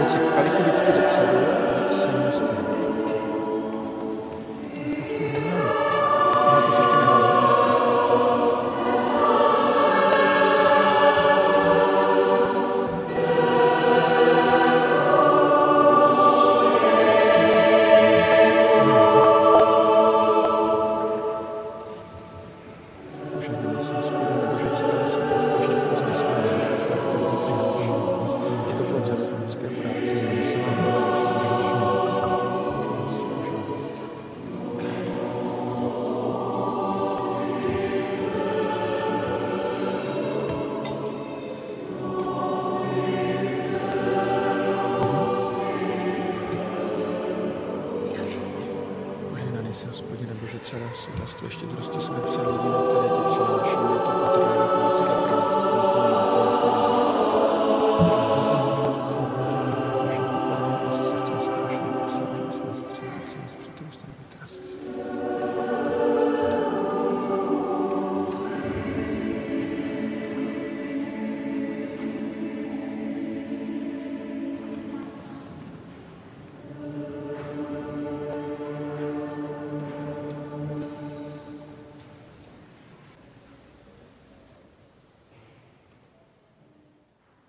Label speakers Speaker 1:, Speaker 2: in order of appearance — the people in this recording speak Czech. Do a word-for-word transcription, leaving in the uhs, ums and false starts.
Speaker 1: si kalichy vždycky dopředu a se mnou stejně. Ale to se ještě nedalo. Hospodine Bože, celé světastvo, ještě drosti jsme přelídí, na které ti přinášíme, je to potrání, pomůci a práce.